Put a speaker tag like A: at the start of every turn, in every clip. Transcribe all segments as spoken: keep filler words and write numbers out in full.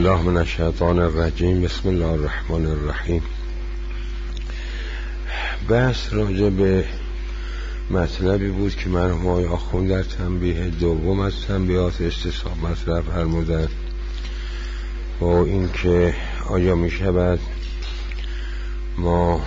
A: بالله من الشیطان الرجیم. بسم الله الرحمن الرحیم. بحث راجع به مطلبی بود که مرحوم آقای آخوند در تنبیه دوم از تنبیهات استصحاب مطرح فرمودند و این که آیا می شود ما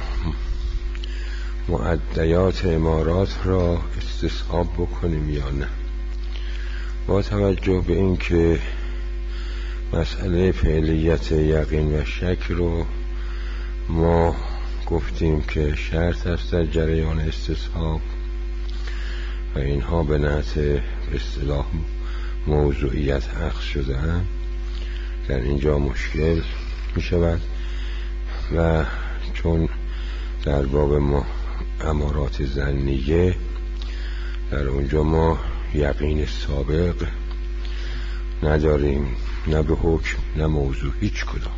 A: معدیات امارات را استصحاب بکنیم یا نه، با توجه به این که مسئله فعلیت یقین و شک رو ما گفتیم که شرط است در جریان استصحاب و اینها به نحت اصطلاح موضوعیت اخذ شده هم، در اینجا مشکل می شود و چون در باب ما امارات ظنیه در اونجا ما یقین سابق نداریم، نه به حکم نه موضوع، هیچ کدام.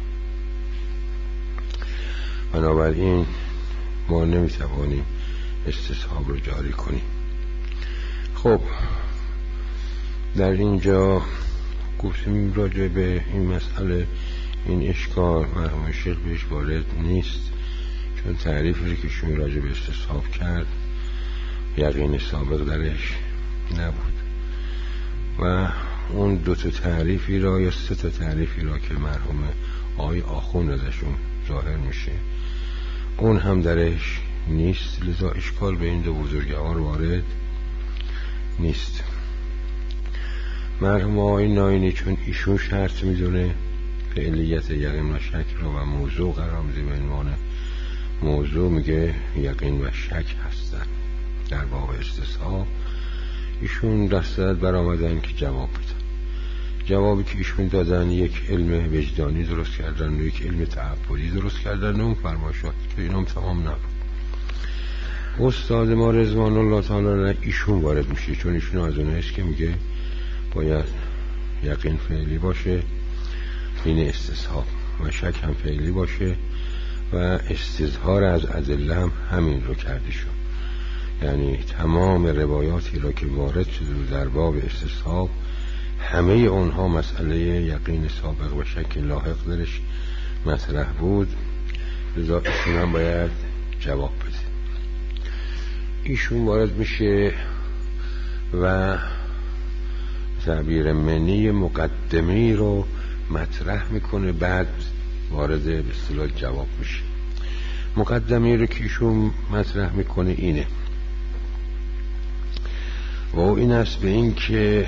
A: بنابراین ما نمیتوانیم استصحاب رو جاری کنیم. خب در اینجا گفتیم راجع به این مسئله این اشکال مرحوم شیخ بهش وارد نیست، چون تعریفی که شما راجع به استصحاب کرد یقین سابق درش نبود و اون دو تا تعریفی را یا سه تا تعریفی را که مرحوم آقای آخوند ازشون ظاهر میشه اون هم درش نیست، لذا اشکال به این دو بزرگوار وارد نیست. مرحوم آقای ناینی چون ایشون شرط میدونه فعلیت یقین و شک را و موضوع قرار میده به عنوان موضوع، میگه یقین و شک هستن در باب استصحاب، ایشون دستت برآمدن که جواب بدن. جوابی که ایشون دادن یک علم وجدانی درست کردن و یک علم تعبدی درست کردن و اون فرمایشات که اینام تمام نبود. استاد ما رضوان الله تعالی ایشون وارد میشه، چون ایشون از اونه است که میگه باید یقین فعلی باشه این استصحاب و شک هم فعلی باشه و استظهار از ادله هم همین رو کرده شد، یعنی تمام روایاتی را که وارد شده در باب استصحاب همه اونها مسئله یقین سابق و شک لاحق درش مطرح بود، لذا ایشون هم باید جواب بده. ایشون وارد میشه و تعبیر منی مقدمی رو مطرح میکنه، بعد وارد به اصطلاح جواب میشه. مقدمی رو که ایشون مطرح میکنه اینه و این است به این که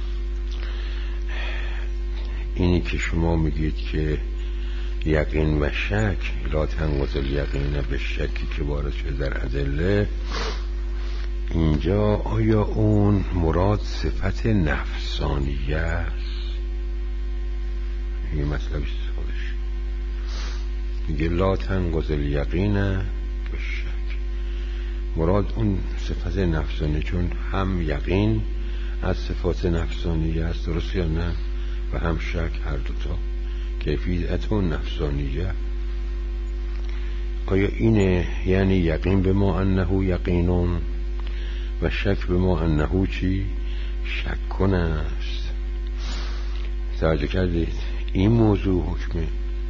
A: اینی که شما میگید که یقین و شک لا تنقض الیقین به شکی که وارد شده در ادله، اینجا آیا اون مراد صفت نفسانیه است؟ این مطلبی خودش میگه لا تنقض الیقین به شک، مراد اون صفت نفسانی، چون هم یقین از صفات نفسانیه است، درست یا نه؟ و هم شک، هر دوتا کیفیت اون نفسانیه. آیا اینه یعنی یقین به ما انه یقینون و شک به ما انه چی؟ شکن است. توجه کردید؟ این موضوع حکمه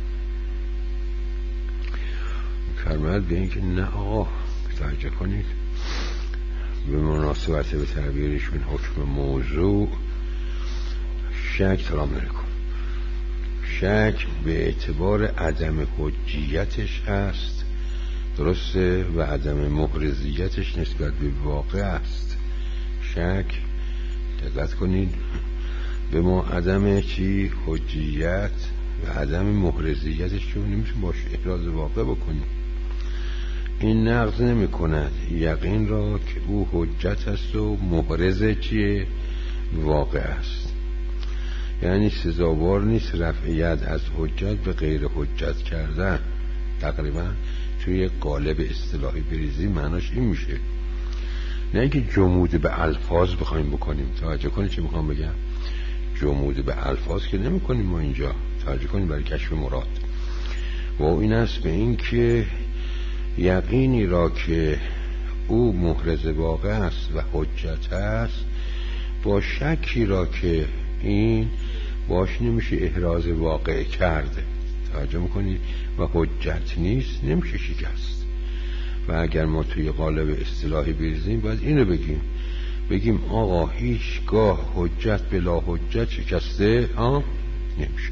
A: کرمت به این که نه آقا، توجه کنید به مناسبت به تعبیرشون حکم موضوع شک ترام نکن. شک به اعتبار عدم حجیتش هست، درسته، و عدم محرزیتش نسبت به واقع است. شک دقت کنید به ما عدم چی؟ حجیت و عدم محرزیتش چون نمیشه باشه احراز واقع بکنیم. این نقض نمی کند یقین را که او حجت است و محرز چیه؟ واقع است. یعنی سزاوار نیست رفع ید از حجت به غیر حجت کردن. تقریبا توی قالب اصطلاحی بریزی معناش این میشه، نه اینکه جمود به الفاظ بخوایم بکنیم. توجه کنید چه میخوام بگم؟ جمود به الفاظ که نمی کنیم ما اینجا، توجه کنید برای کشف مراد. و این است به این که یقینی را که او محرز واقع است و حجت است با شکی را که این باش نمیشه احراز واقع کرده، توجه میکنید، و حجت نیست، نمیشه شکست. و اگر ما توی قالب اصطلاحی بریزیم باید اینو بگیم بگیم آقا هیچگاه حجت بلا حجت شکسته ها نمیشه.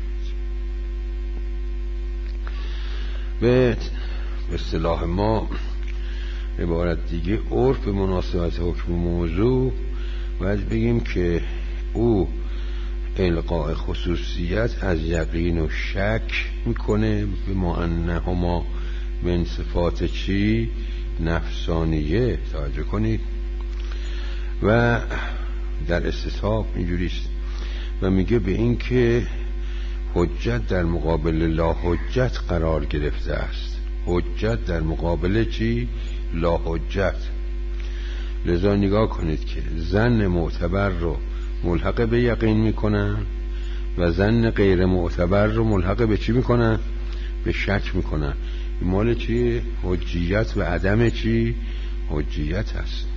A: به اصطلاح ما عبارت دیگه، عرف به مناسبت حکم موضوع باید بگیم که او القاء خصوصیت از یقین و شک میکنه به ما انهما من صفات چی؟ نفسانیه. توجه کنید. و در استصحاب اینجوریست و میگه به این که حجت در مقابل لا حجت قرار گرفته است. حجت در مقابل چی؟ لا حجت. لذا نگاه کنید که ظن معتبر رو ملحق به یقین میکنن و ظن غیر معتبر رو ملحق به چی میکنن؟ به شک میکنن. این مال چی؟ حجیت و عدم چی؟ حجیت هست.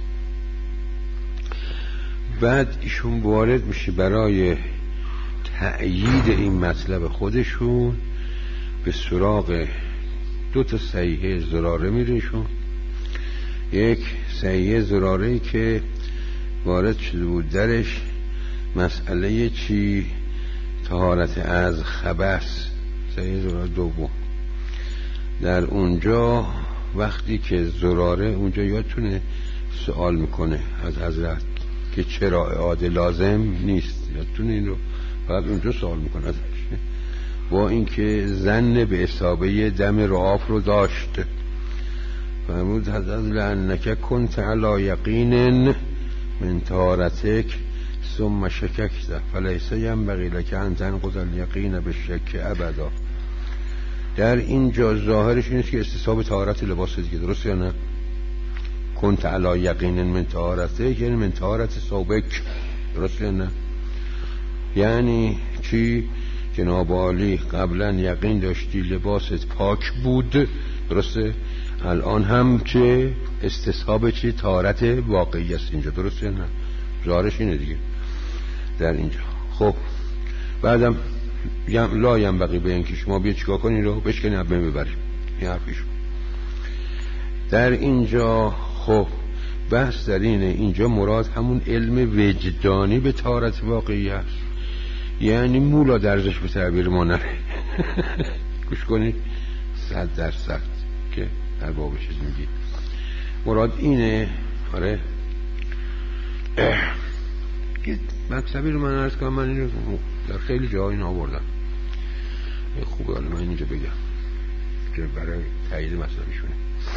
A: بعد ایشون وارد میشه برای تأیید این مطلب خودشون به سراغ دو تا صحیحه زراره میره ایشون. یک صحیحه زراره‌ای که وارد شده بود درش مسئله چی؟ طهارت از خبث. صحیحه زراره دوم. در اونجا وقتی که زراره اونجا یادتونه سوال میکنه از حضرت که چرا اعاده لازم نیست، یادتونه این رو؟ بعد اونجا سوال میکنه ازش با اینکه ظن به اصابه دم رعاف رو داشت. فرمود حضرت لعنک کنت علی یقین من طهارتک ثم شککت فلیس ینبغی لک ان تنقض الیقین بالشک ابدا. در اینجا ظاهرش این است که استصحاب طهارت لباس دیگه، درست یا نه؟ کنت علی یقین من طهارتک یعنی من طهارت ثوبک، درست یا نه؟ یعنی چی؟ جناب عالی قبلا یقین داشتی لباست پاک بود، درسته؟ الان هم چه استصحاب چی؟ طهارت واقعی است اینجا، درسته یا نه؟ ظاهرش اینه دیگه در اینجا. خب بعدم لا ینبغی به اینکه شما بیا چیکار کنین رو بشکنین اب ببریم، این حرفیشون در اینجا. خب بحث در اینه اینجا مراد همون علم وجدانی به طهارت واقعی هست، یعنی مولا درزش به تعبیر ما نره. گوش کنید، صد درصد که در باب چیز میگی مراد اینه. آره مطلبی رو من عرض کنم، من اینو در خیلی جاها این آوردم، خوبه حالا من اینجا بگم که برای تایید مطلبشونه.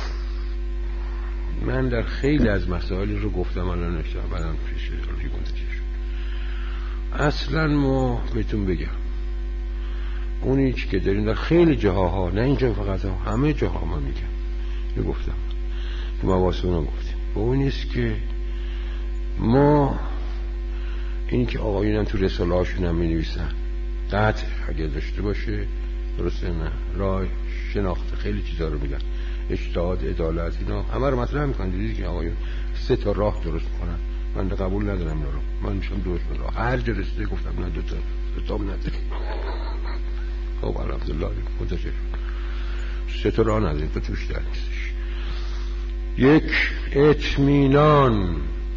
A: من در خیلی از مسائل رو گفتم الان نشتم بعدم پیش روی گنده شد. اصلا ما بهتون بگم اونی که داریم در خیلی جاها، نه اینجا فقط ها، همه جاها من میگم اینو گفتم تو مواصل اونم گفتیم، و اون نیست که ما این که آقایونم تو رساله هاشون هم می نویسن قطع اگه داشته باشه، درسته نه؟ راه شناخت خیلی چیزا رو میگن، اجتهاد، عدالت، اینا همه رو مطرح میکنن. دیدید که آقایون سه تا راه درست میکنن، من ده قبول ندارم اینا رو، من میشم درست من راه هر جا رسیده گفتم نه دو تا کتاب نداریم. خب الحمدلله منتشر سه تا راه نداریم، تو توش در نیستش. یک اطمینان،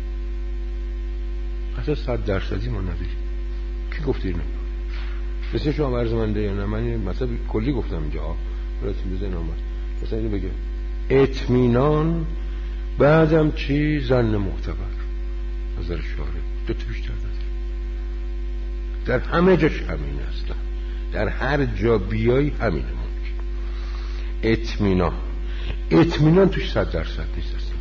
A: حتی صد درصدی ما نداریم. کی گفته اینو؟ مثل شما ورزمنده یا نه؟ من مثلا کلی گفتم اینجا براتون بزن آمد مثلا اینو بگه اطمینان، بعدم چی؟ ظن معتبر. نظر شاره دو تا بیشتر نداره، در همه جاش همین هستن، در هر جا بیایی همینه. ممکن اطمینان اطمینان توش صد درصد نیست اصلا.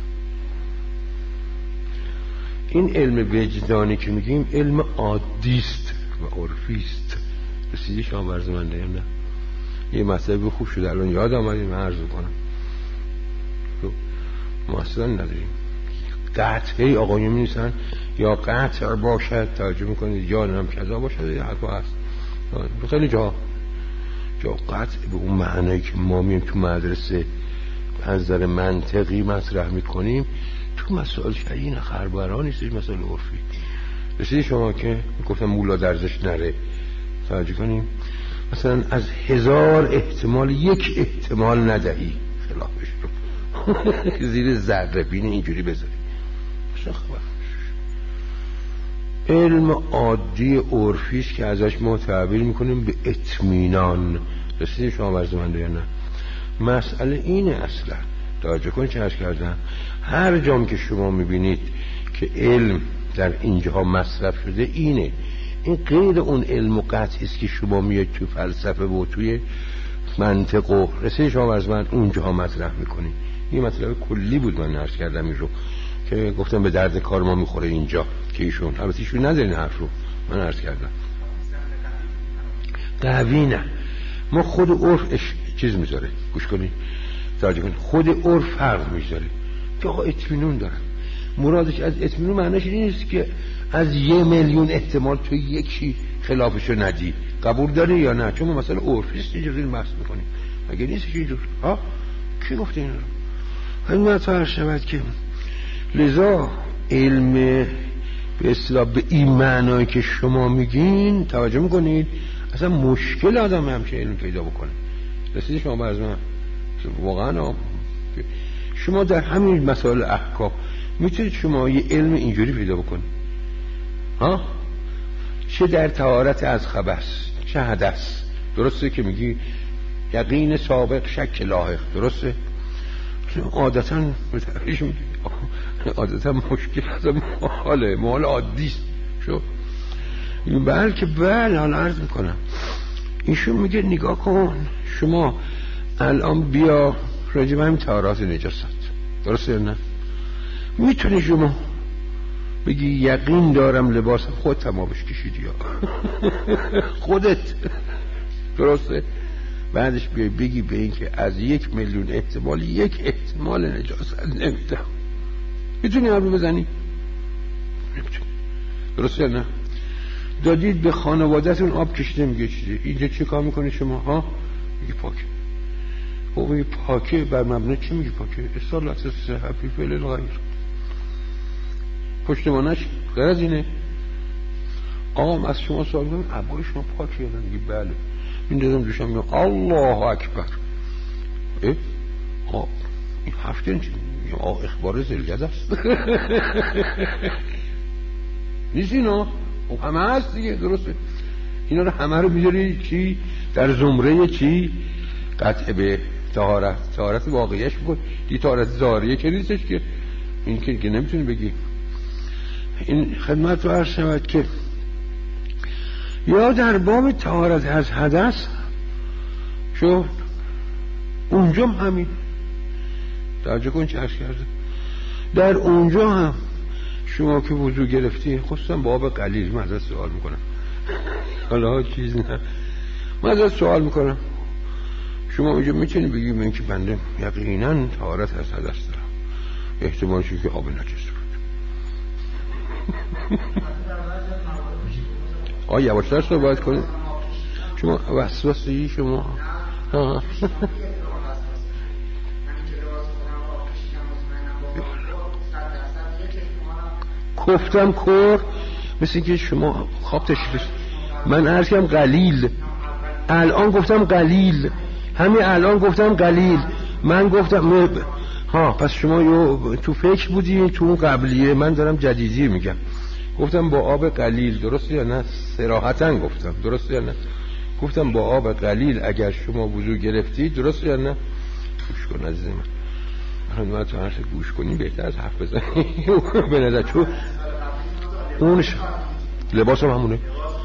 A: این علم وجدانی که میگیم علم عادیست و عرفیست. رسیدی شما ورزمنده یا نه؟ یه مطلب خوب شده الان یاد آمدی من عرض کنم. ما اصلا نداریم قطعی آقایون می نیستن یا قطع باشد ترجمه کنید یا نم کذا باشد، یه حرف هست خیلی جا جا قطع به اون معنی که ما میم تو مدرسه از نظر منطقی مطرح میکنیم تو مسائل شرعی نه خربرا نیست، مسائل عرفی. رسیدی شما که گفتم مولا درزش نره توجه کنیم مثلا از هزار احتمال یک احتمال ندهی خلافش رو زیر ذره بین اینجوری بذاری. علم عادی عرفی است که ازش ما تعبیر میکنیم به اطمینان. رسیدیم شما برزمنده یا نه؟ مسئله اینه اصلا. توجه کن چه عرض کردم، هر جام که شما میبینید که علم در اینجاها مصرف شده اینه، این غیر اون علم و قطعی است که شما میاد تو فلسفه و توی منطق و رسیدیم شما برزمند اونجاها مطرح میکنید. این مطلب کلی بود من عرض کردم این رو که گفتم به درد کار ما میخوره اینجا که ایشون البته ایشون ندارین حرف رو من عرض کردم قوی نه، ما خود عرف چیز میذاره، گوش کنید توجه کنید، خود عرف فرق میذاره که آقا اطمینان دارم. مرادش از اطمینان معنیش این نیست که از یه میلیون احتمال تو یکی خلافشو ندی، قبول داری یا نه؟ چون ما مثلا عرفیست اینجوری بحث میکنیم، مگه نیست که اینجور ها کی گفته این رو؟ همین مطرح شود که لذا علم به اصطلاح به این معنایی که شما میگین توجه میکنید اصلا مشکل آدم همچه علم پیدا بکنه. رسیدی شما برز من واقعا شما در همین مسائل احکام میتونید شما یه علم اینجوری پیدا بکنید ها، چه در طهارت از خبث چه حدث، درسته که میگی یقین سابق شک لاحق، درسته؟ عادتا متعریش میگی عادتا مشکل از محاله محال عادیست شو بلکه بله حالا عرض میکنم ایشون میگه نگاه کن شما الان بیا راجب همین طهارت نجاست، درسته یا نه؟ میتونی شما بگی یقین دارم لباسم خود تمامش کشیدی یا خودت، درسته؟ بعدش بیای بگی به این که از یک میلیون احتمال یک احتمال نجاست نمیدم، میتونی حرف بزنی؟ نمیتونی، درسته یا نه؟ دادید به خانوادهتون آب کشیده میگه چیزی، اینجا چه کار میکنی شما ها؟ میگه پاکه. خب میگه پاکه بر مبنای چی میگه پاکه؟ اصالت صحفی فعل الغیر پشتمانش غیر از اینه. آقا از شما سوال کنم عبای شما پاکه یا نه؟ میگه بله. این دادم دوشم میگم الله اکبر. اه؟ آه این هفته این چی؟ میگم آه اخبار زلگد است نیست اینا؟ خب همه هست دیگه، درسته؟ اینا رو همه رو میذاری چی؟ در زمره چی؟ قطع به طهارت، طهارت واقعیش بکن دی طهارت ظاهریه که نیستش که این که, که نمیتونی بگی. این خدمت رو عرض شود که یا در باب طهارت از حدث شو اونجا هم همین توجه کن چه عرض کرده، در اونجا هم شما که وضو گرفتی خصوصا باب قلیل من ازت سوال میکنم حالا چیز نه من ازت سوال میکنم شما اونجا میتونی بگی من که بنده یقینا طهارت از حدث دارم، احتمالشی که آب نجس بود آه یواشتر صحبت کنید شما وسوسه‌ای شما ها گفتم کور مثل که شما خواب تشریف من عرض کردم قلیل، الان گفتم قلیل، همین الان گفتم قلیل، من گفتم ها پس شما یو تو فکر بودی تو اون قبلیه، من دارم جدیدی میگم. گفتم با آب قلیل، درسته یا نه؟ صراحتاً گفتم درسته یا نه؟ گفتم با آب قلیل اگر شما وضو گرفتی، درسته یا نه؟ گوش کن عزیز من، من تو هر گوش کنی بهتر از حرف بزنی به نظر چون اونش لباسم همونه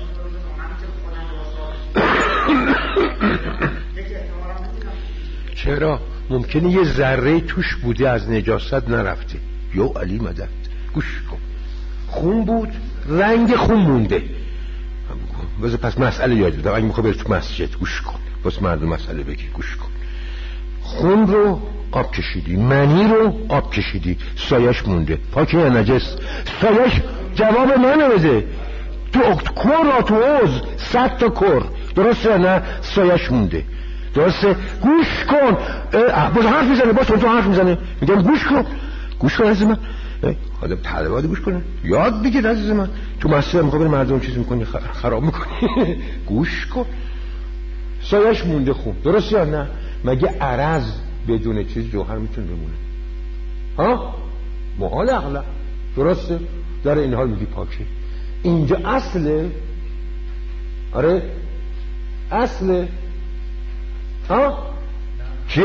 A: چرا؟ ممکنه یه ذره توش بوده از نجاست نرفته یا علی مدد، گوش کن خون بود رنگ خون مونده بذار پس مسئله یاد بدم اگه میخوای بری تو مسجد گوش کن بس مردم مسئله بگی گوش کن، خون رو آب کشیدی، منی رو آب کشیدی، سایش مونده، پاکی یا نجس؟ سایش جواب من بده، تو کور تو عوض صد تا کور، درسته یا نه؟ سایش مونده، درسته؟ گوش کن باز حرف میزنه باز تو حرف میزنه میگم گوش کن گوش کن عزیز من، آدم طلبات گوش کنه، یاد بگیر عزیز من. تو مسجد میخوای مردم چیز میکنی خراب میکنی گوش کن. سایش مونده خون، درست یا نه؟ مگه عرض بدون چیز جوهر میتونه بمونه؟ ها محال عقلا، درسته؟ در این حال میگی پاکه. اینجا اصله، آره اصله. ها چه؟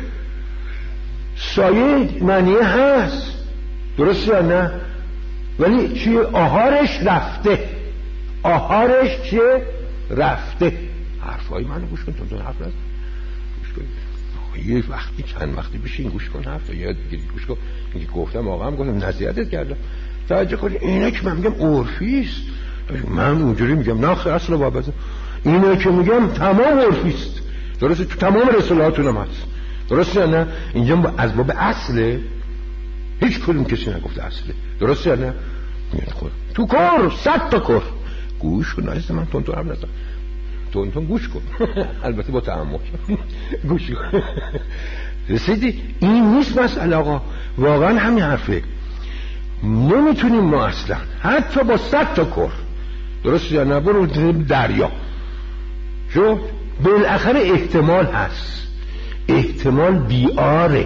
A: سایه معنی هست، درست یا نه؟ ولی چیه؟ آهارش رفته. آهارش چیه؟ رفته. حرفای منو گوش کن، تو حرف نزن، گوش کن. یه وقتی چند وقتی بشین گوش کن، حرف یاد بگیری گوش کن. اینکه گفتم آقا هم گفتم نصیحتت کردم توجه کنی. اینا که من میگم عرفیست، من اونجوری میگم نه خیر اصلا بابت اینا که میگم تمام عرفیست، درسته؟ تو تمام رسالهاتون هم هست، درسته یا نه؟ اینجا از باب اصله، هیچ کدوم کسی نگفته اصله، درسته یا نه؟ تو کار صد تا کار گوش کن عزیز من، تون تو هم نزن، تون تون گوش کن البته با تحمل گوش کن. رسیدی؟ این نیست مسئله آقا، واقعا همین حرفه. نمیتونیم ما اصلا حتی با صد تا کار، درست یا نه؟ برو دریا شو، بالاخره احتمال هست، احتمال بیاره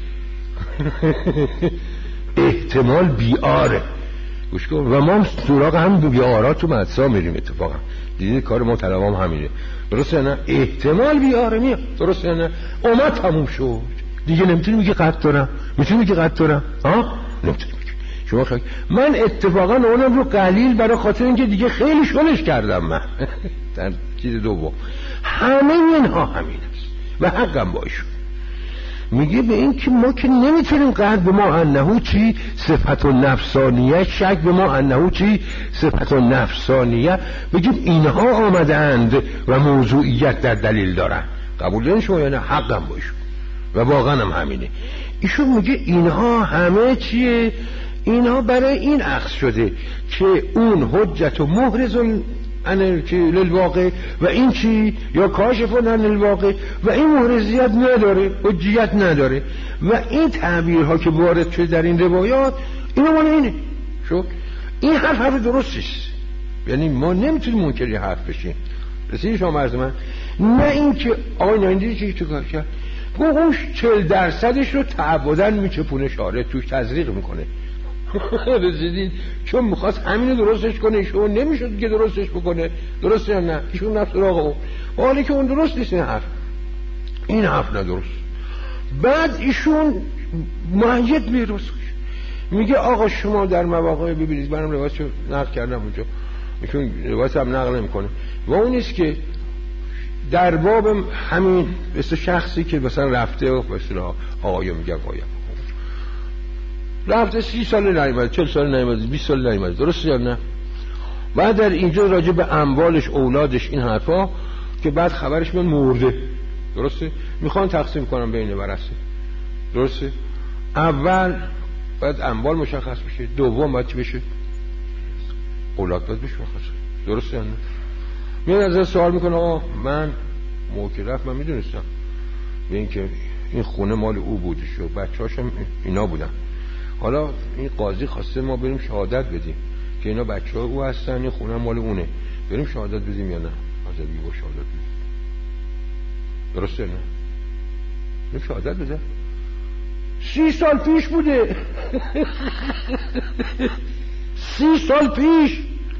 A: احتمال بیاره، گوش کن. و ما سراغ هم بیارات تو مدرسه میریم، اتفاقا دیدید کار ما طلبام همینه، درست یا نه؟ احتمال بیاره میاد، درست یا نه؟ اومد تموم شد دیگه. نمیتونی میگی قد دارم، میتونی میگی قد دارم، ها نمیتونی میگی. شما خیلی من اتفاقا اونم رو قلیل برای خاطر اینکه دیگه خیلی شلش کردم من در چیز دوم. همه اینها همین است و حقم باشون. میگه به این که ما که نمیتونیم قد به ما انهو چی صفت و نفسانیه، شک به ما انهو چی صفت و نفسانیه، بگیم اینها آمدند و موضوعیت در دلیل دارن. قبول دارین شما یا نه؟ حقم باشون و واقعا هم همینه. ایشون میگه اینها همه چیه؟ اینها برای این اخذ شده که اون حجت و محرزون عن الواقع و این چی یا کاشفون عن الواقع و این محرزیت نداره، حجیت نداره. و این تعبیرها که وارد شده در این روایات اینا مال اینه. شو این حرف حرف درستیست، یعنی ما نمیتونیم منکر حرف بشیم. رسیدی شما عرض من؟ نه این که آقای نایندی چی تو کار کرد گوش چهل درصدش رو تعبدن میچپونه، شاره توش تزریق میکنه. رسیدید؟ چون میخواست همینو درستش کنه، ایشون نمیشد که درستش بکنه، درست یا نه؟ ایشون نفس راقه اون حالی که اون درست نیست. این حرف این حرف ندرست. بعد ایشون مهیت میرسش میگه آقا شما در مواقع ببینید، منم روایتشو نقل کردم اونجا، ایشون روایت هم نقل نمیکنه و اون نیست که در باب همین مثل شخصی که مثلا رفته و مثلا آقایا میگن آقایا رفته سی سال نیامد، چل سال نیامد، بیست سال نیامد، درست یا نه؟ بعد در اینجا راجع به اموالش، اولادش، این حرفا که بعد خبرش میاد مرده، درسته؟ میخوان تقسیم کنن بین ورثه، درسته؟ اول باید اموال مشخص بشه، دوم باید چی بشه؟ اولاد باید بشه مشخص، درسته یا نه؟ میاد از سوال میکنه آقا من موقع رفت من میدونستم به این که این خونه مال او بودش و بچه‌هاش هم اینا بودن، حالا این قاضی خواسته ما بریم شهادت بدیم که اینا بچه ها او هستن، این خونه مال اونه، بریم شهادت بدیم یا نه؟ حاضر بگی با شهادت بدیم، درسته نه؟ بریم شهادت بده. سی سال پیش بوده سی سال پیش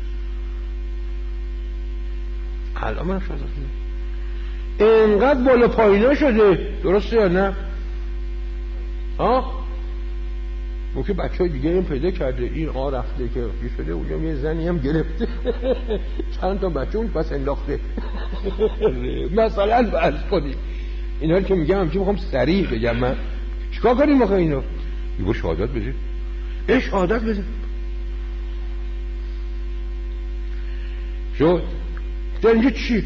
A: الان من شهادت بدیم. اینقدر بالا پایینا شده، درسته یا نه؟ ها؟ او که بچه های دیگه این پیدا کرده، این آ رفته که یه شده اونجا یه زنی هم گرفته چند تا بچه اون پس انداخته مثلا فرض کنیم اینا رو که میگم همچه میخوام سریع بگم من چیکار کنیم موقع اینا؟ یه شهادت بده، ای شهادت بده شد. در اینجا چی؟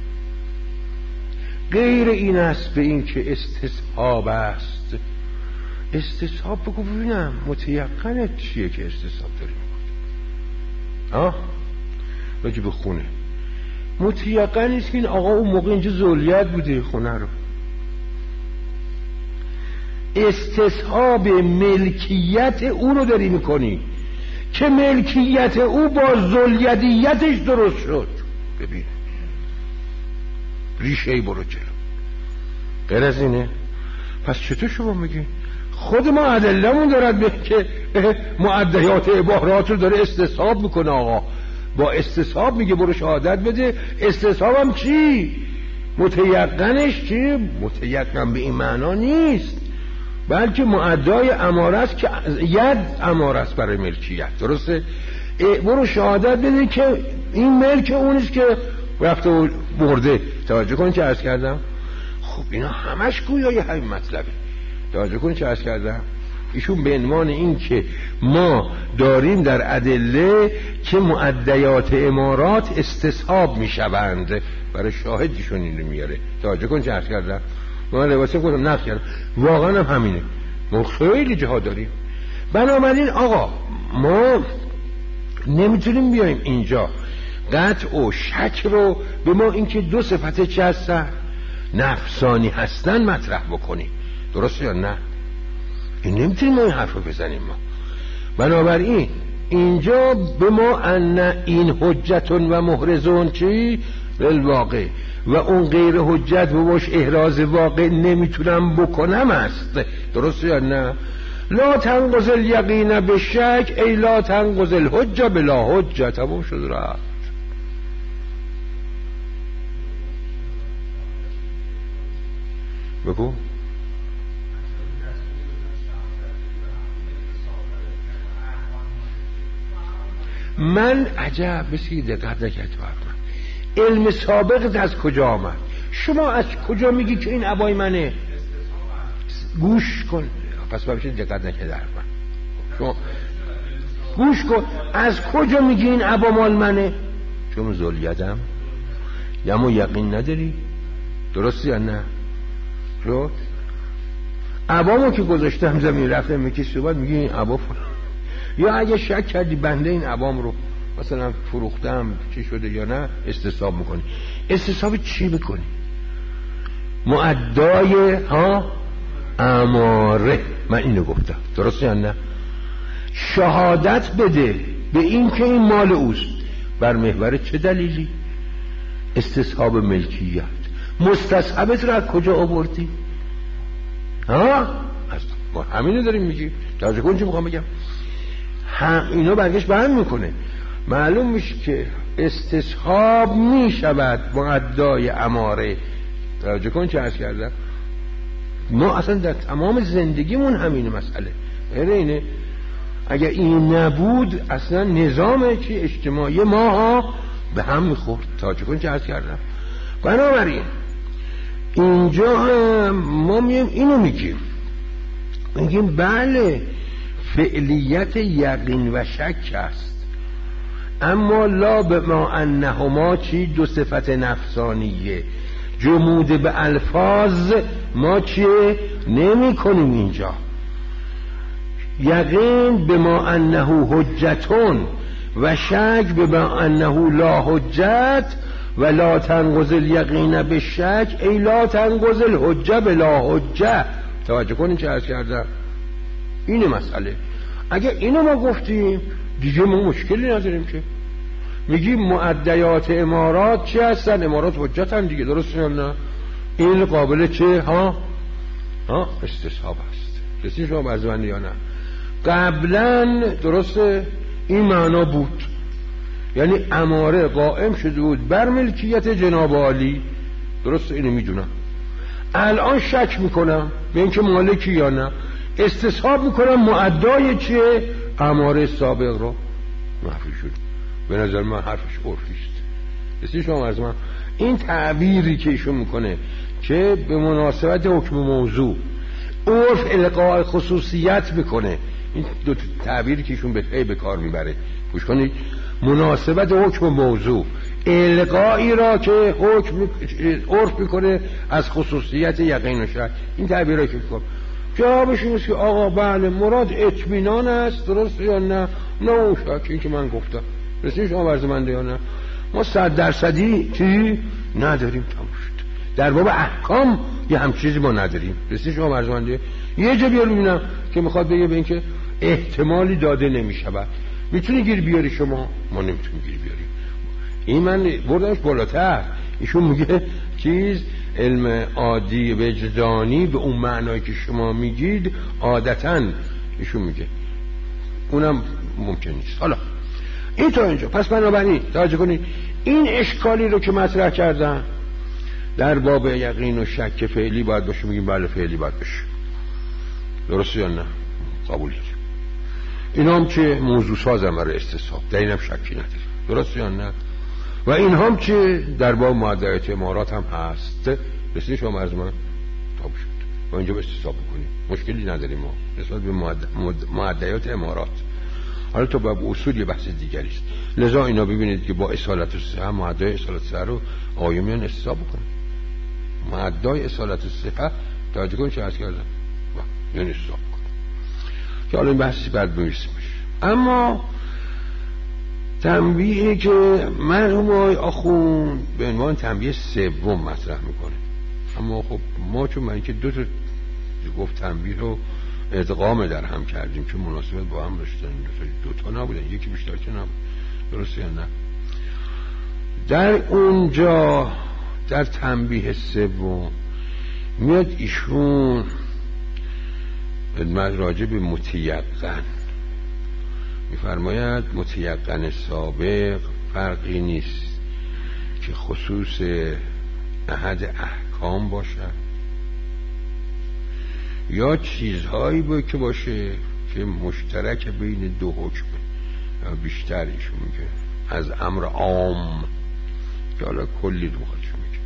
A: غیر این است به این که استصحاب است. استصحاب بگو ببینم متیقنت چیه که استصحاب داریم؟ آه راجع به خونه متیقن نیست که این آقا اون موقع اینجا زولیت بوده خونه رو،
B: استصحاب ملکیت او رو داری میکنی که ملکیت او با ذوالیدیتش درست شد. ببین ریشه ای برو جلو. غیر از اینه پس چطور شما میگی خود ما ادله‌مون دارد به که معدیات عبارات رو داره استصحاب میکنه؟ آقا با استصحاب میگه برو شهادت بده. استصحاب هم چی؟ متیقنش چی؟ متیقن به این معنا نیست، بلکه معدای اماره است که ید اماره است برای ملکیت. درسته؟ برو شهادت بده که این ملک اونیست که رفته و برده. توجه کن چه عرض کردم. خب اینا همش گویای همین مطلبه. توجه کن چه عرض کردم. ایشون به عنوان این که ما داریم در ادله که معدیات امارات استصحاب میشوند، برای شاهدیشون اینو میاره. توجه کن چه عرض کردم. من لباسه خودم نقل کردم، واقعا هم همینه. ما خیلی جاها داریم. بنابراین آقا ما نمیتونیم بیایم اینجا قطع و شک رو به ما اینکه دو صفت چه هستن نفسانی هستن مطرح بکنیم. درسته یا نه؟ این نمیتونیم این حرف رو بزنیم ما. بنابراین اینجا به ما ان این حجتون و محرزون چی؟ بالواقع و اون غیر حجت و باش احراز واقع نمیتونم بکنم است. درسته یا نه؟ لا تنقض الیقین به شک ای لا تنقض الحجه بلا حجه. تمام شد رفت. بگو. من عجب بسی دقت نکرد من. علم سابقت از کجا آمد؟ شما از کجا میگی که این عبای منه؟ گوش کن. پس ببینید دقت نکرد من. شما گوش کن. از کجا میگی این عبا مال منه؟ چون ذوالیدم یا مو یقین نداری؟ درسته یا نه؟ شد عبامو که گذاشتم زمین رفتم میگی صحبت میگی این عبا فلان. یا اگه شک کردی بنده این عبام رو مثلا فروختم چی شده یا نه استصحاب میکنی. استصحاب چی میکنی؟ معدای ها اماره. من اینو گفتم. درسته یا نه؟ شهادت بده به این که این مال اوست. بر محور چه دلیلی؟ استصحاب ملکیت. مستصحبت رو از کجا آوردی؟ ها؟ ما همینو داریم میگیم. توجه کن چی میخوام بگم. هم اینو برگشت برم میکنه. معلوم میشه که استصحاب میشود معدای اماره. توجه کن چه عرض کردم. ما اصلا در تمام زندگیمون همینه مسئله. اینه اگر این نبود اصلا نظام چی اجتماعی ما ها به هم میخورد. توجه کن چه عرض کردم. بنابراین اینجا هم ما میم اینو میگیم میگیم بله فعلیت یقین و شک است، اما لا به ما انهما چی دو صفت نفسانیه. جمود به الفاظ ما چیه نمی کنیم اینجا. یقین به ما انه حجتون و شک به ما انه لا حجت و لا تنقض الیقین به شک ای لا تنقض الحجه بلا حجه. توجه کنین چه عرض کردم. اینه مسئله. اگه اینو ما گفتیم دیگه ما مشکلی نداریم که میگیم معدیات امارات چی هستن؟ امارات حجت هم دیگه. درست نه؟ این قابل چه ها ها استصحاب هست. کسی شما برزمنده یا نه؟ قبلا درسته این معنا بود، یعنی اماره قائم شده بود بر ملکیت جناب عالی. درست اینو میدونم. الان شک میکنم به اینکه مالکی یا نه. استصحاب میکنم معدای چیه؟ اماره سابق رو. معفی شد. به نظر من حرفش عرفیست. کسی شما از من این تعبیری که ایشون میکنه که به مناسبت حکم موضوع عرف القاء خصوصیت میکنه، این دو تعبیری که ایشون به پی به کار میبره گوش کنید. مناسبت حکم موضوع القایی را که حکم عرف میکنه از خصوصیت یقین و شک. این تعبیرایی که میکنه جوابش این است که آقا بله مراد اطمینان است. درست یا نه؟ نه اون شک این که من گفتم. رسید شما برزمنده یا نه؟ ما صد درصدی چی نداریم. تموم شد. در باب احکام یه هم چیزی ما نداریم. رسید شما مرزمانده یه جا بیار ببینم که میخواد بگه به این که احتمالی داده نمیشود. میتونی گیر بیاری شما؟ ما نمیتونیم گیر بیاریم. این من بردمش بالاتر. ایشون میگه چیز علم عادی وجدانی به اون معنایی که شما میگید عادتاً ایشون میگه اونم ممکن نیست. حالا این تا اینجا. پس بنابراین توجه کنید این اشکالی رو که مطرح کردم در باب یقین و شک فعلی باید باشه، میگیم بله فعلی باید باشه. درسته یا نه؟ قبول داریم. این هم که موضوع سازم برای استصحاب، در اینم شکی نداریم. درسته یا نه؟ و این هم که در باب معدیات امارات هم هست. رسید شما مرز من تاب شد و اینجا به استصحاب بکنیم، مشکلی نداریم ما نسبت به معدیات امارات. حالا تو باب اصول یه بحث دیگری است. لذا اینا ببینید که با اصالت الصحه معدای اصالت الصحه رو آیمیان استصحاب بکنن. معدای اصالت الصحه توجه کنید چه عرض کردم یعنی استصحاب بکنن که حالا این بحثی بعد بمیسیم. اما تنبیهی که مرحوم آقای آخوند به عنوان تنبیه سوم مطرح میکنه، اما خب ما چون من که دو تا گفت تنبیه رو ادغام در هم کردیم که مناسبت با هم داشتن، دو تا نبودن، یکی بیشتر که نبود. درسته یا نه؟ در اونجا در تنبیه سوم میاد ایشون راجع به متیقن میفرماید متیقن سابق فرقی نیست که خصوص احد احکام باشه یا چیزهایی باید که باشه که مشترک بین دو حکمه یا بیشتر. ایشون میگه از امر عام که حالا کلی رو خودشون میگه.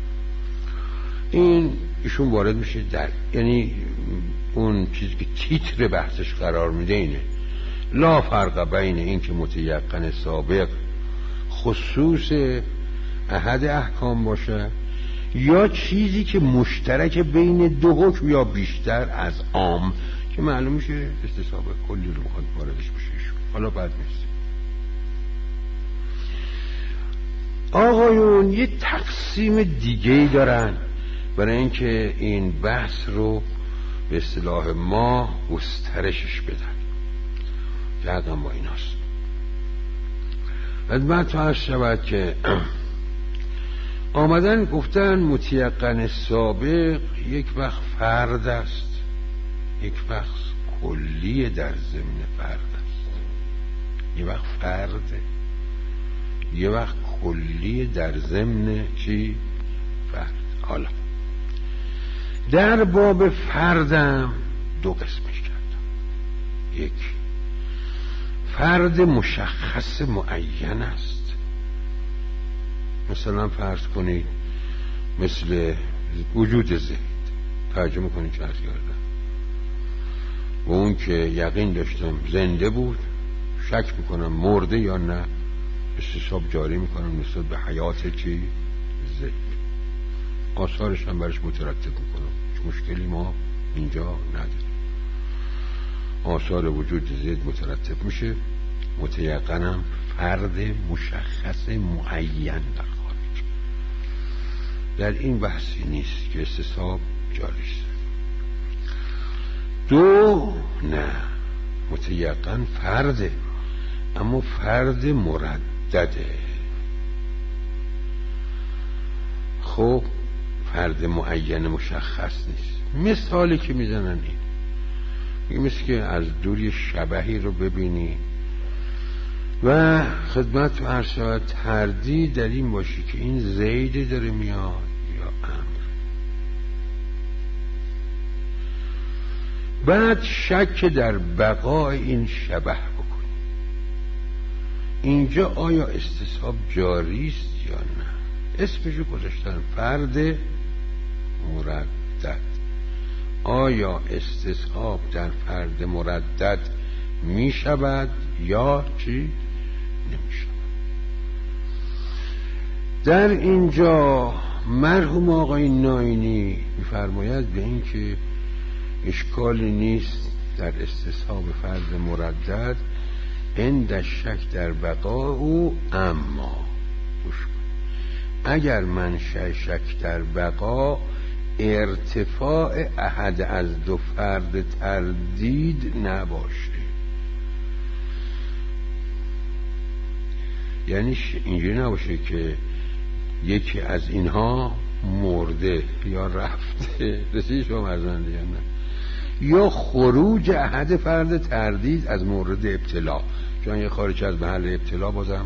B: این ایشون وارد میشه در یعنی اون چیزی که تیتر بحثش قرار میده اینه لا فرق بین این که متیقن سابق خصوص احد احکام باشه یا چیزی که مشترک بین دو حکم یا بیشتر از عام که معلوم میشه استصحاب کلی رو میخواد واردش بشه. حالا بعد نیست آقایون یه تقسیم دیگه‌ای دارن برای اینکه این بحث رو به اصطلاح ما گسترشش بدن که حقا با ایناست. خدمت تو عرض شود که آمدن گفتن متیقن سابق یک وقت فرد است، یک وقت کلی در ضمن فرد است. یک وقت فرد، یک وقت کلی در ضمن چی؟ فرد. حالا در باب فردم دو قسمش کردم. یک فرد مشخص معین است، مثلا فرض کنید مثل وجود زید، ترجمه کنید چه عرض کردم و اون که یقین داشتم زنده بود، شک میکنم مرده یا نه، استصحاب جاری میکنم نسبت به حیات چی؟ زید. آثارش هم برش مترتب میکنم، هیچ مشکلی ما اینجا نداریم. آثار وجود زید مترتب میشه. متیقنم فرد مشخص معین در خارج. در این بحثی نیست که استصحاب جاری است. دو نه، متیقن فرده اما فرد مردده. خب فرد معین مشخص نیست. مثالی که میزنن این مثل که از دوری شبهی رو ببینی و خدمت عرض شود تردید در این باشی که این زید داره میاد یا امر. بعد شک در بقای این شبه بکنی. اینجا آیا استصحاب جاری است یا نه؟ اسمشو گذاشتن فرد مردد. آیا استصحاب در فرد مردد می شود یا چی؟ نمی شود. در اینجا مرحوم آقای ناینی می‌فرماید به این که اشکالی نیست در استصحاب فرد مردد عند شک در بقا او، اما اگر منشأ شک در بقا ارتفاع احد از دو فرد تردید نباشه. یعنی اینجوری نباشه که یکی از اینها مرده یا رفته، رسیدی شما مرزنده یا نه، یا خروج احد فرد تردید از مورد ابتلا، چون یه خارج از محل ابتلا بازم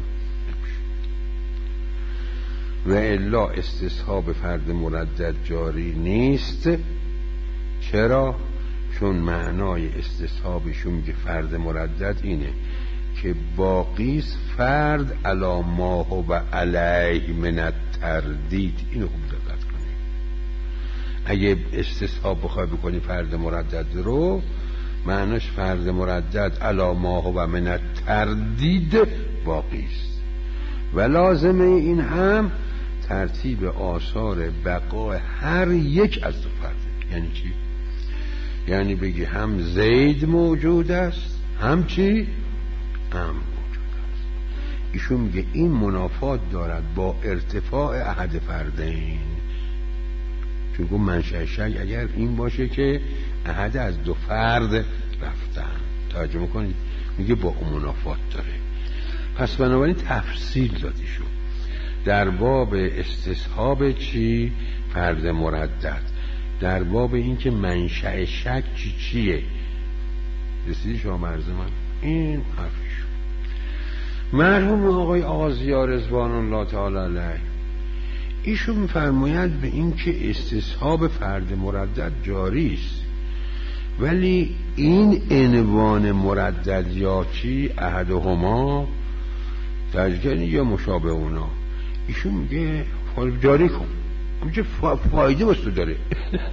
B: و الا استصحاب فرد مردد جاری نیست. چرا؟ چون معنای استصحابشون که فرد مردد اینه که باقیست فرد علی ما هو علیه من التردید. اینو خوب دقت کنید. اگه استصحاب بخوای بکنی فرد مردد رو، معناش فرد مردد علی ما هو من التردید باقیست و لازمه این هم ترتیب آثار بقای هر یک از دو فرد. یعنی چی؟ یعنی بگی هم زید موجود است، هم چی؟ هم موجود است. ایشون میگه این منافات دارد با ارتفاع احد فردین، چون گفت منشأ شک اگر این باشه که احد از دو فرد رفتن. توجه میکنید؟ میگه با اون منافات داره. پس بنابراین تفصیل دادیشون در باب استصحاب چی؟ فرد مردد، در باب این که منشأ شک چی چیه. رسیدی شما مرز من؟ این حرفشون. مرحوم آقای آغازیار رضوان الله تعالی علیه ایشون میفرماید به این که استصحاب فرد مردد جاری است، ولی این عنوان مردد یا چی؟ احدهما تجگنی یا مشابه اونا. ایشون میگه جاری کن، چه فایده واسه تو داره؟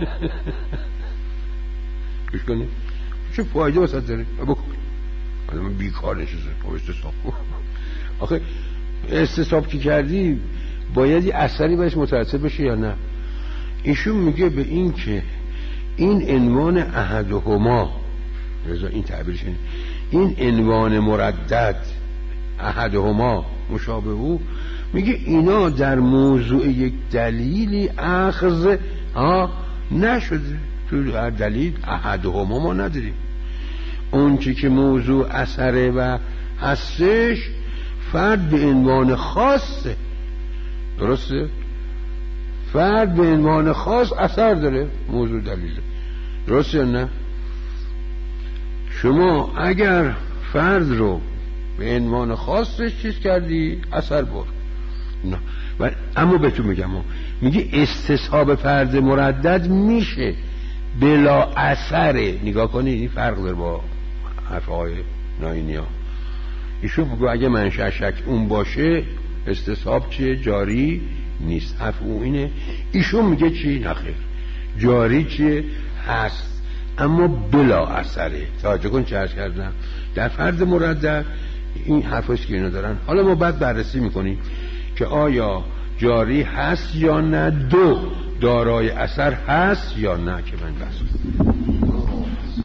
B: گوش کنی چه فایده واسه داره؟ بکن. من بیکار نشستم استصحاب. آخه استصحاب که کردی باید یه اثری بهش مترتب بشه یا نه؟ ایشون میگه به این که این عنوان احدهما، رضا این تعبیرش این عنوان مردد احدهما مشابه او، میگه اینا در موضوع یک دلیلی اخذ ها نشده. تو هر دلیل احدهما ما نداریم. اون چی که موضوع اثره و هستش فرد به عنوان خاصه. درسته؟ فرد به عنوان خاص اثر داره، موضوع دلیله. درسته یا نه؟ شما اگر فرد رو به عنوان خاصش چیز کردی اثر بر نه. و اما به تو میگم میگه استصحاب فرد مردد میشه بلا اثره. نگاه کنید این فرق داره با حرف آقای ناینی ها. ایشون بگو اگه منشأ شک اون باشه استصحاب چیه؟ جاری نیست. حرف اون اینه. ایشون میگه چی؟ نخیر، جاری چیه؟ هست اما بلا اثره. توجه کن چه عرض کردم در فرد مردد این حرفاست که اینا دارن. حالا ما بعد بررسی میکنیم که آیا جاری هست یا نه، دو دارای اثر هست یا نه، که من بس